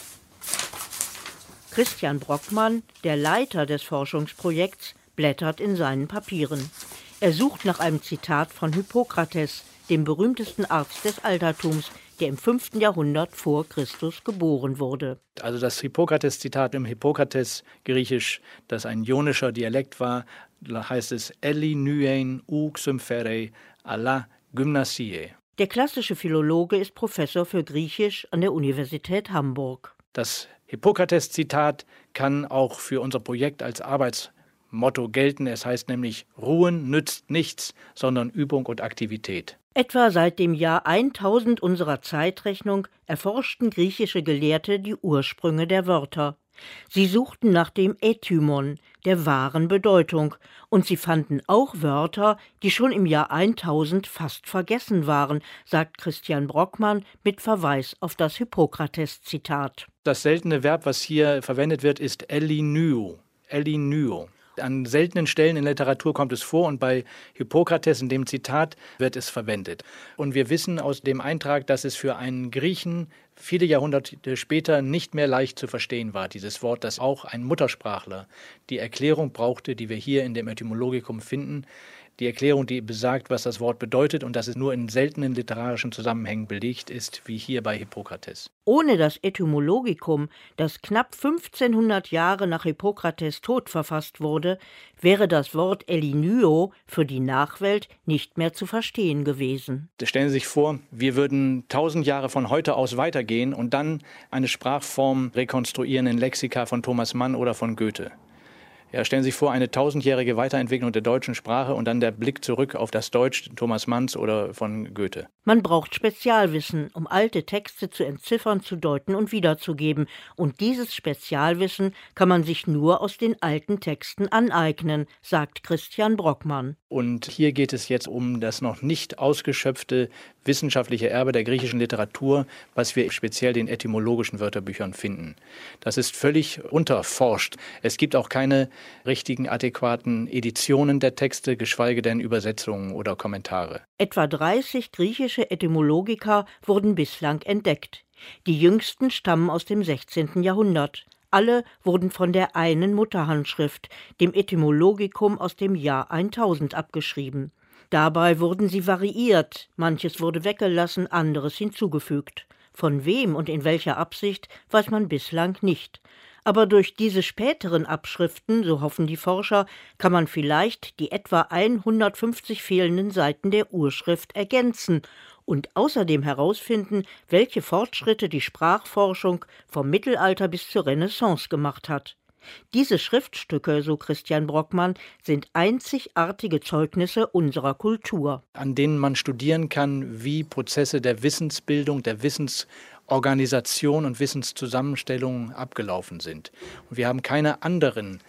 Christian Brockmann, der Leiter des Forschungsprojekts, blättert in seinen Papieren. Er sucht nach einem Zitat von Hippokrates, dem berühmtesten Arzt des Altertums, der im fünften Jahrhundert vor Christus geboren wurde. Also das Hippokrates-Zitat im Hippokrates-Griechisch, das ein ionischer Dialekt war, da heißt es Eli nyein u xymphorei alla gymnasiae. Der klassische Philologe ist Professor für Griechisch an der Universität Hamburg. Das Hippokrates-Zitat kann auch für unser Projekt als Arbeitsmotto gelten. Es heißt nämlich, Ruhen nützt nichts, sondern Übung und Aktivität. Etwa seit dem Jahr tausend unserer Zeitrechnung erforschten griechische Gelehrte die Ursprünge der Wörter. Sie suchten nach dem Etymon, der wahren Bedeutung, und sie fanden auch Wörter, die schon im Jahr tausend fast vergessen waren, sagt Christian Brockmann mit Verweis auf das Hippokrates-Zitat. Das seltene Verb, was hier verwendet wird, ist elinyo. Elinyo. An seltenen Stellen in Literatur kommt es vor und bei Hippokrates in dem Zitat wird es verwendet. Und wir wissen aus dem Eintrag, dass es für einen Griechen viele Jahrhunderte später nicht mehr leicht zu verstehen war, dieses Wort, dass auch ein Muttersprachler die Erklärung brauchte, die wir hier in dem Etymologikum finden. Die Erklärung, die besagt, was das Wort bedeutet und dass es nur in seltenen literarischen Zusammenhängen belegt ist, wie hier bei Hippokrates. Ohne das Etymologikum, das knapp fünfzehnhundert Jahre nach Hippokrates Tod verfasst wurde, wäre das Wort elinyo für die Nachwelt nicht mehr zu verstehen gewesen. Stellen Sie sich vor, wir würden tausend Jahre von heute aus weitergehen und dann eine Sprachform rekonstruieren in Lexika von Thomas Mann oder von Goethe. Ja, stellen Sie sich vor, eine tausendjährige Weiterentwicklung der deutschen Sprache und dann der Blick zurück auf das Deutsch Thomas Manns oder von Goethe. Man braucht Spezialwissen, um alte Texte zu entziffern, zu deuten und wiederzugeben. Und dieses Spezialwissen kann man sich nur aus den alten Texten aneignen, sagt Christian Brockmann. Und hier geht es jetzt um das noch nicht ausgeschöpfte wissenschaftliche Erbe der griechischen Literatur, was wir speziell in etymologischen Wörterbüchern finden. Das ist völlig unterforscht. Es gibt auch keine richtigen, adäquaten Editionen der Texte, geschweige denn Übersetzungen oder Kommentare. Etwa dreißig griechische Etymologiker wurden bislang entdeckt. Die jüngsten stammen aus dem sechzehnten Jahrhundert. Alle wurden von der einen Mutterhandschrift, dem Etymologikum aus dem Jahr tausend, abgeschrieben. Dabei wurden sie variiert, manches wurde weggelassen, anderes hinzugefügt. Von wem und in welcher Absicht, weiß man bislang nicht. Aber durch diese späteren Abschriften, so hoffen die Forscher, kann man vielleicht die etwa hundertfünfzig fehlenden Seiten der Urschrift ergänzen und außerdem herausfinden, welche Fortschritte die Sprachforschung vom Mittelalter bis zur Renaissance gemacht hat. Diese Schriftstücke, so Christian Brockmann, sind einzigartige Zeugnisse unserer Kultur, an denen man studieren kann, wie Prozesse der Wissensbildung, der Wissensorganisation und Wissenszusammenstellung abgelaufen sind. Und wir haben keine anderen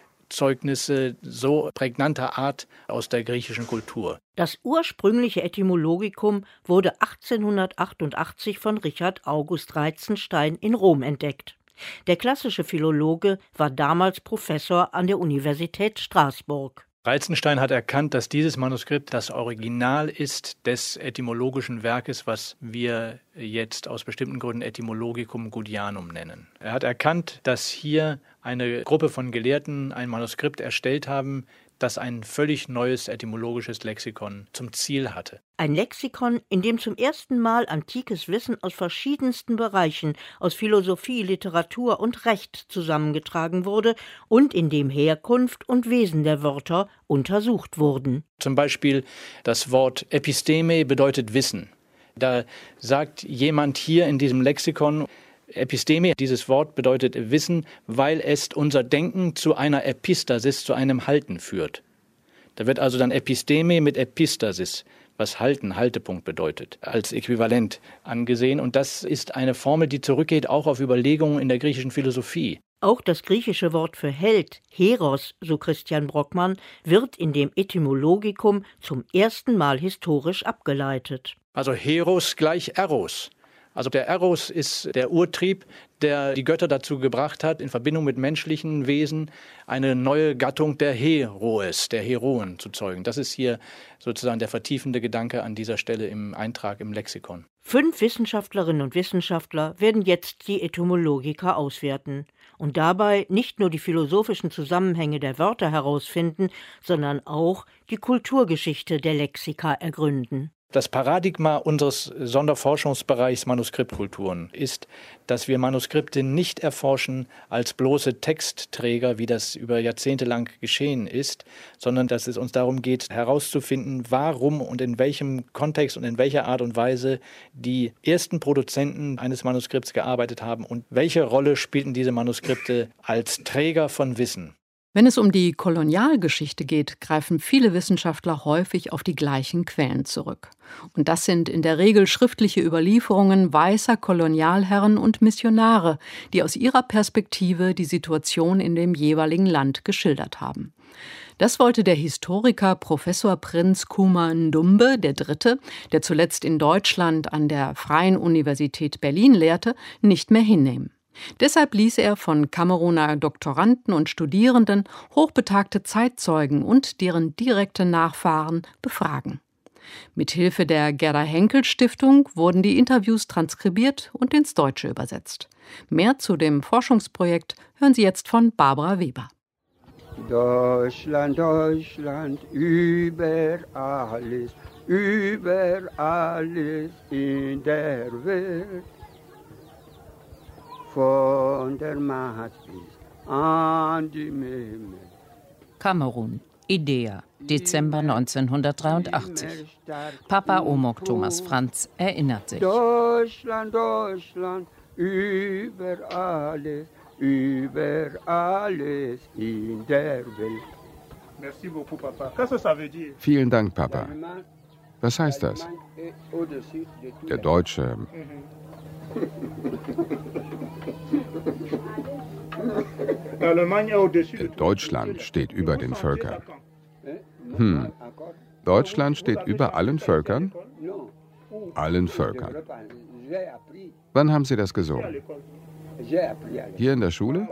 Zeugnisse so prägnanter Art aus der griechischen Kultur. Das ursprüngliche Etymologikum wurde achtzehnhundertachtundachtzig von Richard August Reitzenstein in Rom entdeckt. Der klassische Philologe war damals Professor an der Universität Straßburg. Reitzenstein hat erkannt, dass dieses Manuskript das Original ist des etymologischen Werkes, was wir jetzt aus bestimmten Gründen Etymologicum Gudianum nennen. Er hat erkannt, dass hier eine Gruppe von Gelehrten ein Manuskript erstellt haben, das ein völlig neues etymologisches Lexikon zum Ziel hatte. Ein Lexikon, in dem zum ersten Mal antikes Wissen aus verschiedensten Bereichen, aus Philosophie, Literatur und Recht zusammengetragen wurde und in dem Herkunft und Wesen der Wörter untersucht wurden. Zum Beispiel das Wort Episteme bedeutet Wissen. Da sagt jemand hier in diesem Lexikon, Episteme, dieses Wort bedeutet Wissen, weil es unser Denken zu einer Epistasis, zu einem Halten führt. Da wird also dann Episteme mit Epistasis, was Halten, Haltepunkt bedeutet, als Äquivalent angesehen. Und das ist eine Formel, die zurückgeht auch auf Überlegungen in der griechischen Philosophie. Auch das griechische Wort für Held, Heros, so Christian Brockmann, wird in dem Etymologikum zum ersten Mal historisch abgeleitet. Also Heros gleich Eros. Also der Eros ist der Urtrieb, der die Götter dazu gebracht hat, in Verbindung mit menschlichen Wesen eine neue Gattung der Heroes, der Heroen zu zeugen. Das ist hier sozusagen der vertiefende Gedanke an dieser Stelle im Eintrag im Lexikon. Fünf Wissenschaftlerinnen und Wissenschaftler werden jetzt die Etymologika auswerten und dabei nicht nur die philosophischen Zusammenhänge der Wörter herausfinden, sondern auch die Kulturgeschichte der Lexika ergründen. Das Paradigma unseres Sonderforschungsbereichs Manuskriptkulturen ist, dass wir Manuskripte nicht erforschen als bloße Textträger, wie das über Jahrzehnte lang geschehen ist, sondern dass es uns darum geht, herauszufinden, warum und in welchem Kontext und in welcher Art und Weise die ersten Produzenten eines Manuskripts gearbeitet haben und welche Rolle spielten diese Manuskripte als Träger von Wissen. Wenn es um die Kolonialgeschichte geht, greifen viele Wissenschaftler häufig auf die gleichen Quellen zurück. Und das sind in der Regel schriftliche Überlieferungen weißer Kolonialherren und Missionare, die aus ihrer Perspektive die Situation in dem jeweiligen Land geschildert haben. Das wollte der Historiker Professor Prinz Khuma Ndumbe der Dritte, der zuletzt in Deutschland an der Freien Universität Berlin lehrte, nicht mehr hinnehmen. Deshalb ließ er von Kameruner Doktoranden und Studierenden hochbetagte Zeitzeugen und deren direkte Nachfahren befragen. Mithilfe der Gerda-Henkel-Stiftung wurden die Interviews transkribiert und ins Deutsche übersetzt. Mehr zu dem Forschungsprojekt hören Sie jetzt von Barbara Weber. Deutschland, Deutschland, über alles, über alles in der Welt. Von der Maat bis an die Himmel. Kamerun, Idea, Dezember neunzehnhundertdreiundachtzig. Papa Omok Thomas Franz erinnert sich. Deutschland, Deutschland, über alles, über alles in der Welt. Merci beaucoup, Papa. Qu'est-ce que ça veut dire? Vielen Dank, Papa. Was heißt das? Der Deutsche. Deutschland steht über den Völkern. Hm. Deutschland steht über allen Völkern? Allen Völkern. Wann haben Sie das gesungen? Hier in der Schule?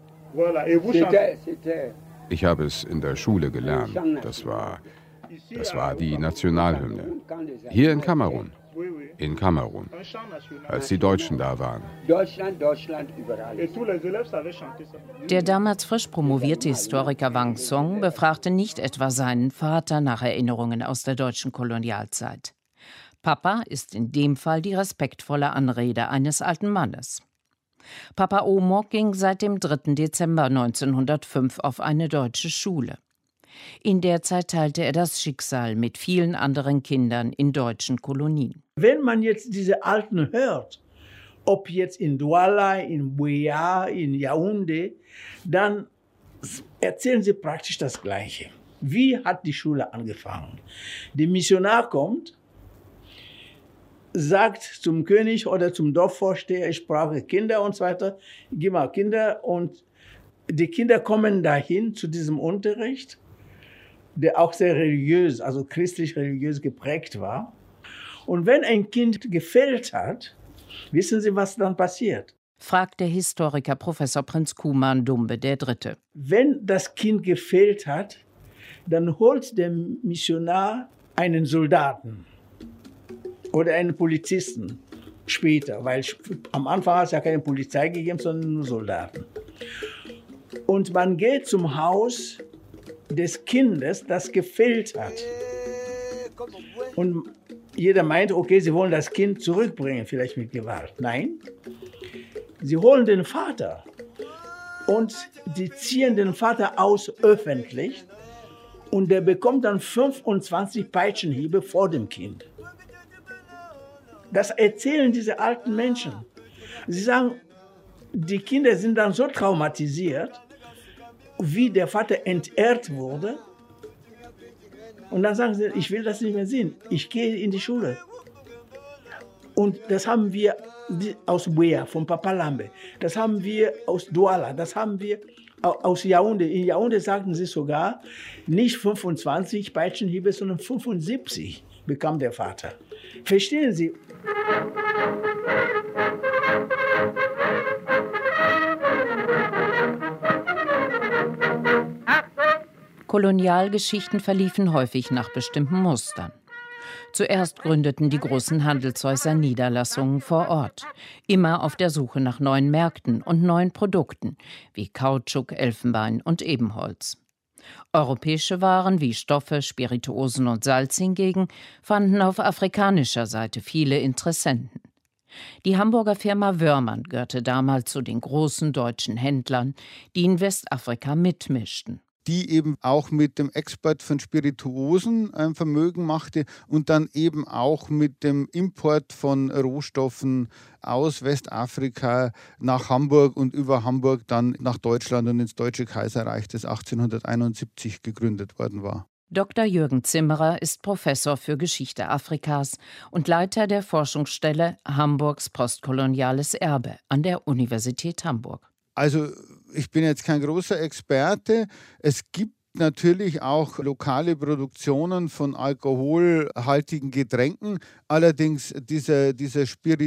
Ich habe es in der Schule gelernt. Das war, das war die Nationalhymne. Hier in Kamerun. In Kamerun, als die Deutschen da waren. Deutschland, Deutschland, überall. Der damals frisch promovierte Historiker Wang Song befragte nicht etwa seinen Vater nach Erinnerungen aus der deutschen Kolonialzeit. Papa ist in dem Fall die respektvolle Anrede eines alten Mannes. Papa Omok ging seit dem dritten Dezember neunzehnhundertfünf auf eine deutsche Schule. In der Zeit teilte er das Schicksal mit vielen anderen Kindern in deutschen Kolonien. Wenn man jetzt diese Alten hört, ob jetzt in Douala, in Buea, in Yaoundé, dann erzählen sie praktisch das Gleiche. Wie hat die Schule angefangen? Der Missionar kommt, sagt zum König oder zum Dorfvorsteher, ich brauche Kinder und so weiter, gib mal Kinder. Und die Kinder kommen dahin zu diesem Unterricht, der auch sehr religiös, also christlich-religiös geprägt war. Und wenn ein Kind gefehlt hat, wissen Sie, was dann passiert? Fragt der Historiker Professor Prinz Khuma Ndumbe der Dritte. Wenn das Kind gefehlt hat, dann holt der Missionar einen Soldaten oder einen Polizisten später, weil am Anfang hat es ja keine Polizei gegeben, sondern nur Soldaten. Und man geht zum Haus des Kindes, das gefehlt hat. Und jeder meint, okay, sie wollen das Kind zurückbringen, vielleicht mit Gewalt. Nein, sie holen den Vater und sie ziehen den Vater aus öffentlich und der bekommt dann fünfundzwanzig Peitschenhiebe vor dem Kind. Das erzählen diese alten Menschen. Sie sagen, Die Kinder sind dann so traumatisiert, wie der Vater entehrt wurde. Und dann sagen sie, ich will das nicht mehr sehen, ich gehe in die Schule. Und das haben wir aus Buea, von Papa Lambe, das haben wir aus Douala, das haben wir aus Yaoundé. In Yaoundé sagten sie sogar, nicht fünfundzwanzig Peitschenhiebe, sondern fünfundsiebzig bekam der Vater. Verstehen Sie? Kolonialgeschichten verliefen häufig nach bestimmten Mustern. Zuerst gründeten die großen Handelshäuser Niederlassungen vor Ort, immer auf der Suche nach neuen Märkten und neuen Produkten wie Kautschuk, Elfenbein und Ebenholz. Europäische Waren wie Stoffe, Spirituosen und Salz hingegen fanden auf afrikanischer Seite viele Interessenten. Die Hamburger Firma Wörmann gehörte damals zu den großen deutschen Händlern, die in Westafrika mitmischten. Die eben auch mit dem Export von Spirituosen ein Vermögen machte und dann eben auch mit dem Import von Rohstoffen aus Westafrika nach Hamburg und über Hamburg dann nach Deutschland und ins Deutsche Kaiserreich, das achtzehnhunderteinundsiebzig gegründet worden war. Doktor Jürgen Zimmerer ist Professor für Geschichte Afrikas und Leiter der Forschungsstelle Hamburgs postkoloniales Erbe an der Universität Hamburg. Also ich bin jetzt kein großer Experte. Es gibt natürlich auch lokale Produktionen von alkoholhaltigen Getränken. Allerdings dieser, dieser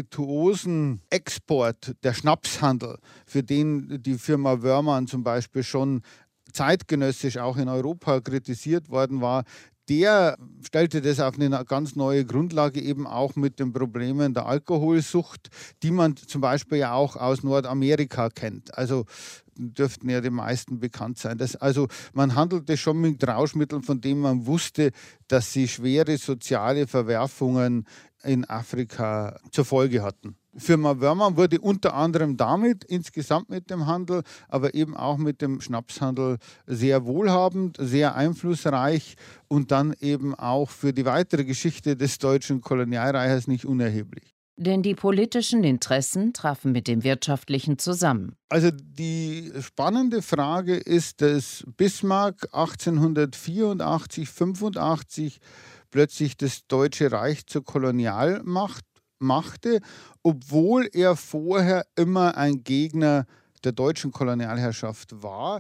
Spirituosen-Export, der Schnapshandel, für den die Firma Wörmann zum Beispiel schon zeitgenössisch auch in Europa kritisiert worden war, der stellte das auf eine ganz neue Grundlage, eben auch mit den Problemen der Alkoholsucht, die man zum Beispiel ja auch aus Nordamerika kennt. Also dürften ja den meisten bekannt sein. Das, also man handelte schon mit Rauschmitteln, von denen man wusste, dass sie schwere soziale Verwerfungen in Afrika zur Folge hatten. Firma Wörmann wurde unter anderem damit, insgesamt mit dem Handel, aber eben auch mit dem Schnapshandel sehr wohlhabend, sehr einflussreich und dann eben auch für die weitere Geschichte des deutschen Kolonialreiches nicht unerheblich. Denn die politischen Interessen trafen mit dem wirtschaftlichen zusammen. Also die spannende Frage ist, dass Bismarck achtzehnhundertvierundachtzig, fünfundachtzig plötzlich das Deutsche Reich zur Kolonialmacht machte, obwohl er vorher immer ein Gegner der deutschen Kolonialherrschaft war.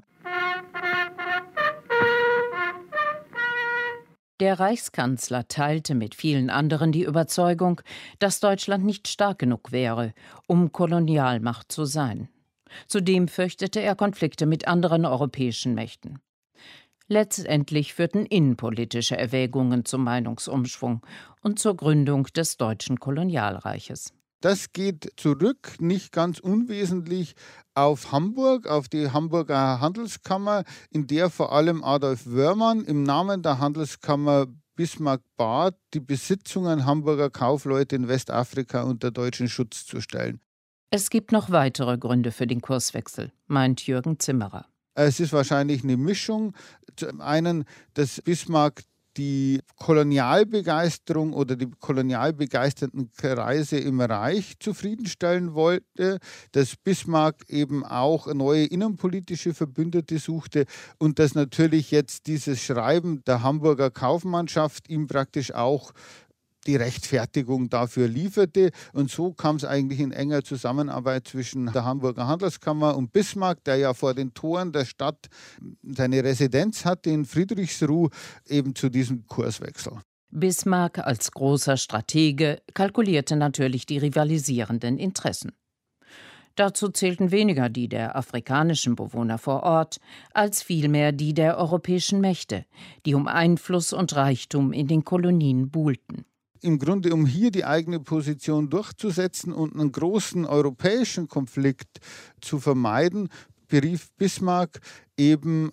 Der Reichskanzler teilte mit vielen anderen die Überzeugung, dass Deutschland nicht stark genug wäre, um Kolonialmacht zu sein. Zudem fürchtete er Konflikte mit anderen europäischen Mächten. Letztendlich führten innenpolitische Erwägungen zum Meinungsumschwung und zur Gründung des deutschen Kolonialreiches. Das geht zurück, nicht ganz unwesentlich, auf Hamburg, auf die Hamburger Handelskammer, in der vor allem Adolf Wörmann im Namen der Handelskammer Bismarck bat, die Besitzungen Hamburger Kaufleute in Westafrika unter deutschen Schutz zu stellen. Es gibt noch weitere Gründe für den Kurswechsel, meint Jürgen Zimmerer. Es ist wahrscheinlich eine Mischung. Zum einen, dass Bismarck die Kolonialbegeisterung oder die kolonialbegeisterten Kreise im Reich zufriedenstellen wollte, dass Bismarck eben auch neue innenpolitische Verbündete suchte und dass natürlich jetzt dieses Schreiben der Hamburger Kaufmannschaft ihm praktisch auch die Rechtfertigung dafür lieferte. Und so kam es eigentlich in enger Zusammenarbeit zwischen der Hamburger Handelskammer und Bismarck, der ja vor den Toren der Stadt seine Residenz hatte in Friedrichsruh, eben zu diesem Kurswechsel. Bismarck als großer Stratege kalkulierte natürlich die rivalisierenden Interessen. Dazu zählten weniger die der afrikanischen Bewohner vor Ort, als vielmehr die der europäischen Mächte, die um Einfluss und Reichtum in den Kolonien buhlten. Im Grunde, um hier die eigene Position durchzusetzen und einen großen europäischen Konflikt zu vermeiden, berief Bismarck eben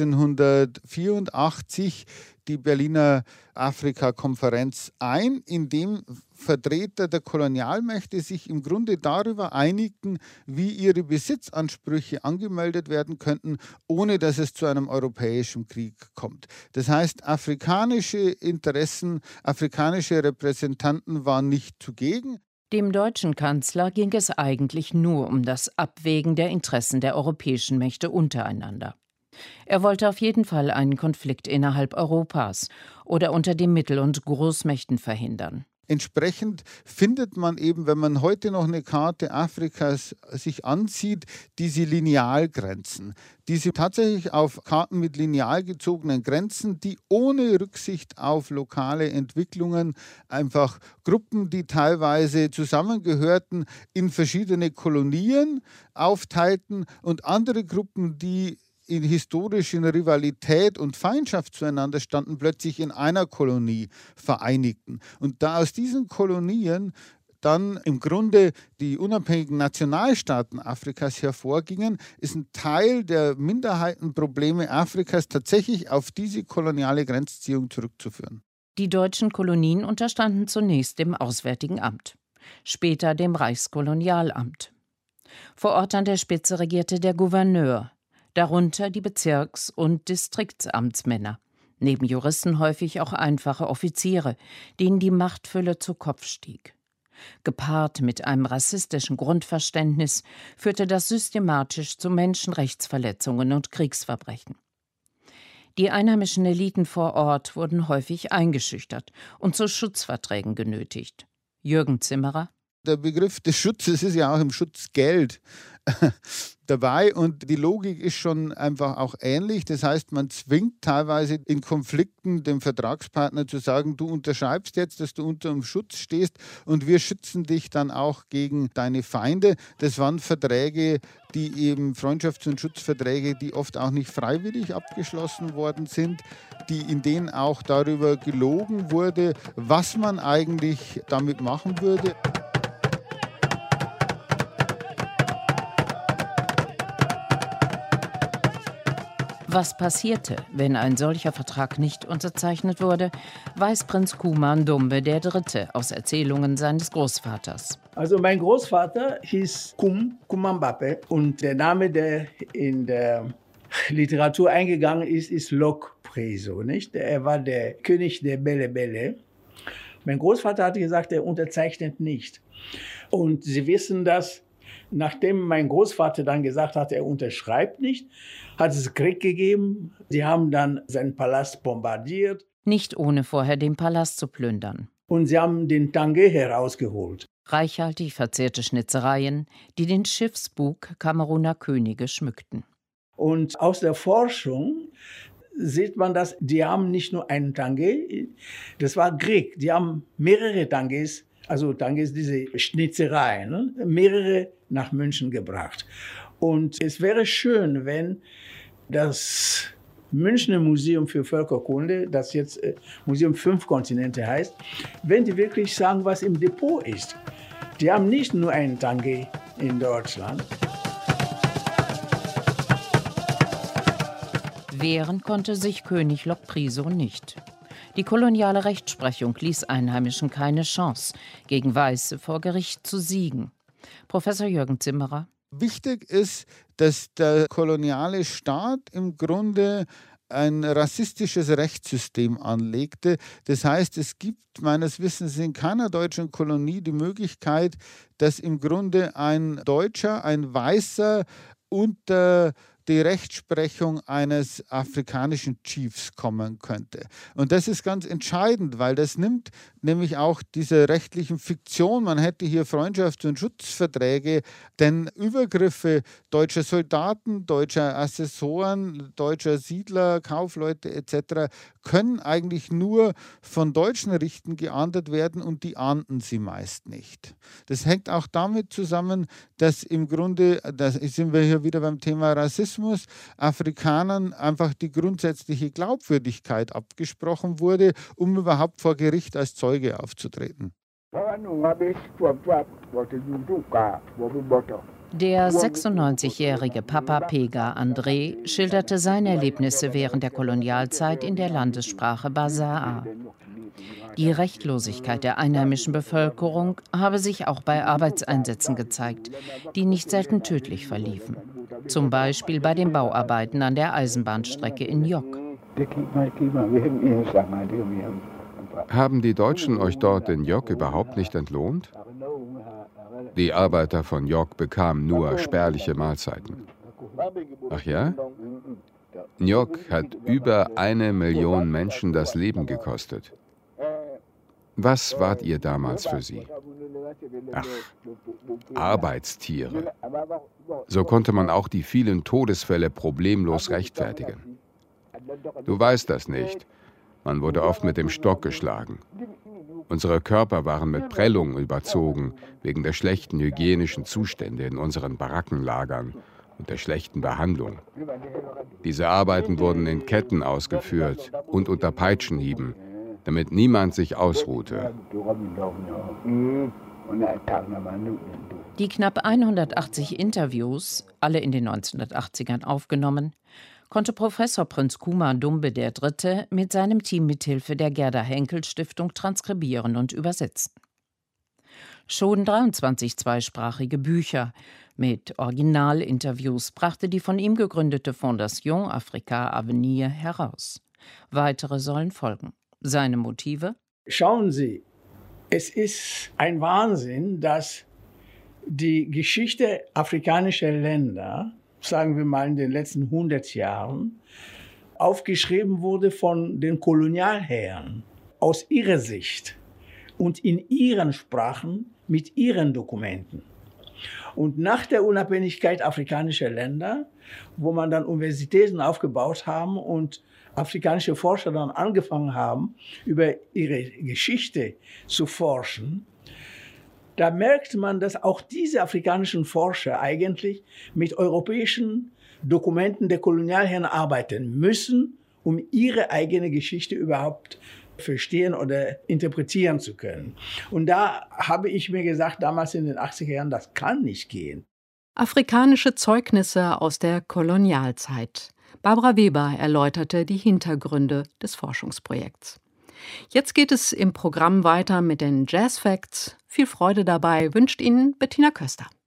achtzehnhundertvierundachtzig die Berliner Afrika-Konferenz ein, in dem Vertreter der Kolonialmächte sich im Grunde darüber einigten, wie ihre Besitzansprüche angemeldet werden könnten, ohne dass es zu einem europäischen Krieg kommt. Das heißt, afrikanische Interessen, afrikanische Repräsentanten waren nicht zugegen. Dem deutschen Kanzler ging es eigentlich nur um das Abwägen der Interessen der europäischen Mächte untereinander. Er wollte auf jeden Fall einen Konflikt innerhalb Europas oder unter den Mittel- und Großmächten verhindern. Entsprechend findet man eben, wenn man heute noch eine Karte Afrikas sich ansieht, diese Linealgrenzen. Diese tatsächlich auf Karten mit lineal gezogenen Grenzen, die ohne Rücksicht auf lokale Entwicklungen einfach Gruppen, die teilweise zusammengehörten, in verschiedene Kolonien aufteilten und andere Gruppen, die in historischen Rivalität und Feindschaft zueinander standen, plötzlich in einer Kolonie vereinigten. Und da aus diesen Kolonien dann im Grunde die unabhängigen Nationalstaaten Afrikas hervorgingen, ist ein Teil der Minderheitenprobleme Afrikas tatsächlich auf diese koloniale Grenzziehung zurückzuführen. Die deutschen Kolonien unterstanden zunächst dem Auswärtigen Amt, später dem Reichskolonialamt. Vor Ort an der Spitze regierte der Gouverneur, darunter die Bezirks- und Distriktsamtsmänner, neben Juristen häufig auch einfache Offiziere, denen die Machtfülle zu Kopf stieg. Gepaart mit einem rassistischen Grundverständnis führte das systematisch zu Menschenrechtsverletzungen und Kriegsverbrechen. Die einheimischen Eliten vor Ort wurden häufig eingeschüchtert und zu Schutzverträgen genötigt. Jürgen Zimmerer: Der Begriff des Schutzes ist ja auch im Schutzgeld dabei und die Logik ist schon einfach auch ähnlich. Das heißt, man zwingt teilweise in Konflikten dem Vertragspartner zu sagen, du unterschreibst jetzt, dass du unter dem Schutz stehst und wir schützen dich dann auch gegen deine Feinde. Das waren Verträge, die eben Freundschafts- und Schutzverträge, die oft auch nicht freiwillig abgeschlossen worden sind, die in denen auch darüber gelogen wurde, was man eigentlich damit machen würde. Was passierte, wenn ein solcher Vertrag nicht unterzeichnet wurde, weiß Prinz Kuman Dumbe der Dritte aus Erzählungen seines Großvaters. Also mein Großvater hieß Kum Kumambape und der Name, der in der Literatur eingegangen ist, ist Lok Preso, nicht? Er war der König der Belle Belle. Mein Großvater hatte gesagt, er unterzeichnet nicht. Und Sie wissen, dass nachdem mein Großvater dann gesagt hat, er unterschreibt nicht, hat es Krieg gegeben. Sie haben dann seinen Palast bombardiert. Nicht ohne vorher den Palast zu plündern. Und sie haben den Tangé herausgeholt. Reichhaltig verzierte Schnitzereien, die den Schiffsbug Kameruner Könige schmückten. Und aus der Forschung sieht man, dass die haben nicht nur einen Tangé, das war Krieg. Die haben mehrere Tangés, also Tangés, diese Schnitzereien, ne? mehrere nach München gebracht. Und es wäre schön, wenn das Münchner Museum für Völkerkunde, das jetzt äh, Museum Fünf Kontinente heißt, wenn die wirklich sagen, was im Depot ist. Die haben nicht nur einen Tangé in Deutschland. Wehren konnte sich König Lok-Priso nicht. Die koloniale Rechtsprechung ließ Einheimischen keine Chance, gegen Weiße vor Gericht zu siegen. Professor Jürgen Zimmerer: Wichtig ist, dass der koloniale Staat im Grunde ein rassistisches Rechtssystem anlegte. Das heißt, es gibt meines Wissens in keiner deutschen Kolonie die Möglichkeit, dass im Grunde ein Deutscher, ein Weißer unter die Rechtsprechung eines afrikanischen Chiefs kommen könnte. Und das ist ganz entscheidend, weil das nimmt nämlich auch diese rechtlichen Fiktion, man hätte hier Freundschafts- und Schutzverträge, denn Übergriffe deutscher Soldaten, deutscher Assessoren, deutscher Siedler, Kaufleute et cetera können eigentlich nur von deutschen Richtern geahndet werden und die ahnden sie meist nicht. Das hängt auch damit zusammen, dass im Grunde, da sind wir hier wieder beim Thema Rassismus, Afrikanern einfach die grundsätzliche Glaubwürdigkeit abgesprochen wurde, um überhaupt vor Gericht als Zeuge aufzutreten. Der sechsundneunzigjährige Papa Pega André schilderte seine Erlebnisse während der Kolonialzeit in der Landessprache Basaa. Die Rechtlosigkeit der einheimischen Bevölkerung habe sich auch bei Arbeitseinsätzen gezeigt, die nicht selten tödlich verliefen. Zum Beispiel bei den Bauarbeiten an der Eisenbahnstrecke in Yok. Haben die Deutschen euch dort in York überhaupt nicht entlohnt? Die Arbeiter von York bekamen nur spärliche Mahlzeiten. Ach ja? York hat über eine Million Menschen das Leben gekostet. Was wart ihr damals für sie? Ach, Arbeitstiere. So konnte man auch die vielen Todesfälle problemlos rechtfertigen. Du weißt das nicht. Man wurde oft mit dem Stock geschlagen. Unsere Körper waren mit Prellungen überzogen, wegen der schlechten hygienischen Zustände in unseren Barackenlagern und der schlechten Behandlung. Diese Arbeiten wurden in Ketten ausgeführt und unter Peitschenhieben, damit niemand sich ausruhte. Die knapp hundertachtzig Interviews, alle in den neunzehnhundertachtzigern aufgenommen, konnte Professor Prinz Kuma Dumbe der Dritte mit seinem Team mithilfe der Gerda-Henkel-Stiftung transkribieren und übersetzen. Schon dreiundzwanzig zweisprachige Bücher mit Originalinterviews brachte die von ihm gegründete Fondation Africa Avenir heraus. Weitere sollen folgen. Seine Motive? Schauen Sie, es ist ein Wahnsinn, dass die Geschichte afrikanischer Länder, sagen wir mal in den letzten hundert Jahren, aufgeschrieben wurde von den Kolonialherren aus ihrer Sicht und in ihren Sprachen mit ihren Dokumenten. Und nach der Unabhängigkeit afrikanischer Länder, wo man dann Universitäten aufgebaut haben und afrikanische Forscher dann angefangen haben, über ihre Geschichte zu forschen, da merkt man, dass auch diese afrikanischen Forscher eigentlich mit europäischen Dokumenten der Kolonialherren arbeiten müssen, um ihre eigene Geschichte überhaupt verstehen oder interpretieren zu können. Und da habe ich mir gesagt, damals in den achtziger Jahren, das kann nicht gehen. Afrikanische Zeugnisse aus der Kolonialzeit. Barbara Weber erläuterte die Hintergründe des Forschungsprojekts. Jetzt geht es im Programm weiter mit den Jazz Facts. Viel Freude dabei wünscht Ihnen Bettina Köster.